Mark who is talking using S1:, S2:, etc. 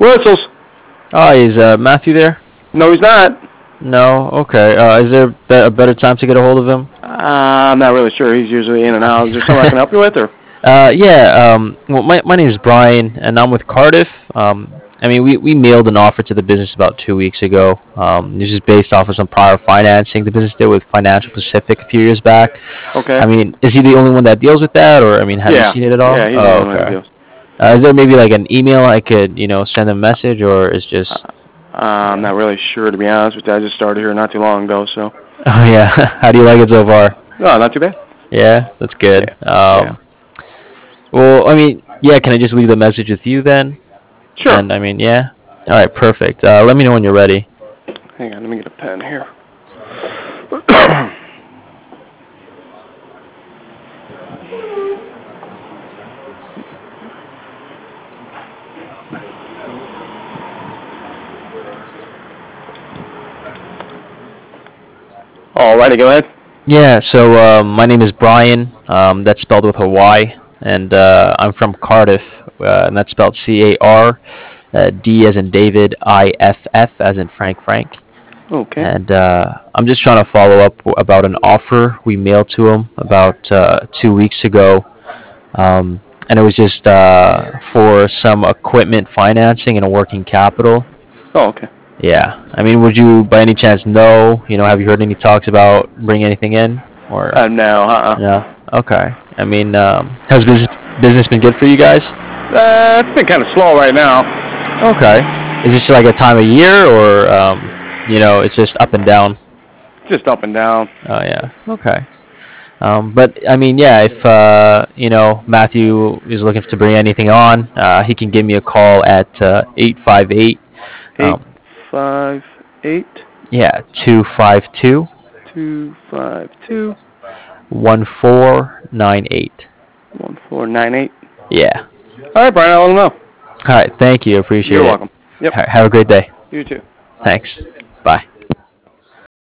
S1: Whistles.
S2: Hi, is Matthew there?
S1: No, he's not.
S2: No? Okay. Is there a better time to get a hold of him?
S1: I'm not really sure. He's usually in and out. Is there something I can help you with, or?
S2: Yeah. Well, my name is Brian, and I'm with Cardiff. I mean, we mailed an offer to the business about 2 weeks ago. This is based off of some prior financing the business did with Financial Pacific a few years back. I
S1: Okay.
S2: mean, is he the only one that deals with that, or I mean, have you
S1: Yeah.
S2: seen it at
S1: Yeah,
S2: all?
S1: he's the
S2: Oh,
S1: only one that
S2: okay.
S1: deals.
S2: Is there maybe like an email I could, send a message, or is
S1: Uh,
S2: just?
S1: I'm not really sure, to be honest with you. I just started here not too long ago, so.
S2: Oh yeah. How do you like it so far?
S1: No, not too bad.
S2: Yeah, that's good.
S1: Yeah. Yeah.
S2: Well, I mean, yeah. Can I just leave the message with you then?
S1: Sure.
S2: And I mean, yeah. All right, perfect. Let me know when you're ready.
S1: Hang on, let me get a pen here. Alrighty, go ahead.
S2: Yeah. So my name is Brian. That's spelled with a Y, and I'm from Cardiff, and that's spelled C-A-R. D as in David, I-F-F as in Frank.
S1: Okay.
S2: And I'm just trying to follow up about an offer we mailed to him about 2 weeks ago. And it was just for some equipment financing and a working capital.
S1: Oh, okay.
S2: Yeah. I mean, would you by any chance know, have you heard any talks about bringing anything in? Or
S1: No,
S2: no? Okay. I mean, has business been good for you guys?
S1: It's been kind of slow right now.
S2: Okay. Is this like a time of year, or it's just up and down?
S1: Just up and down.
S2: Oh yeah. Okay. But I mean, yeah, if Matthew is looking to bring anything on, he can give me a call at 858.
S1: Eight
S2: Um,
S1: five eight
S2: yeah, 252
S1: 252
S2: 1498.
S1: 1498.
S2: Yeah.
S1: All right, Brian. I'll let him know.
S2: All right. Thank you. Appreciate
S1: You're
S2: it.
S1: welcome. Yep.
S2: All right, have a great day.
S1: You too.
S2: Thanks. Bye.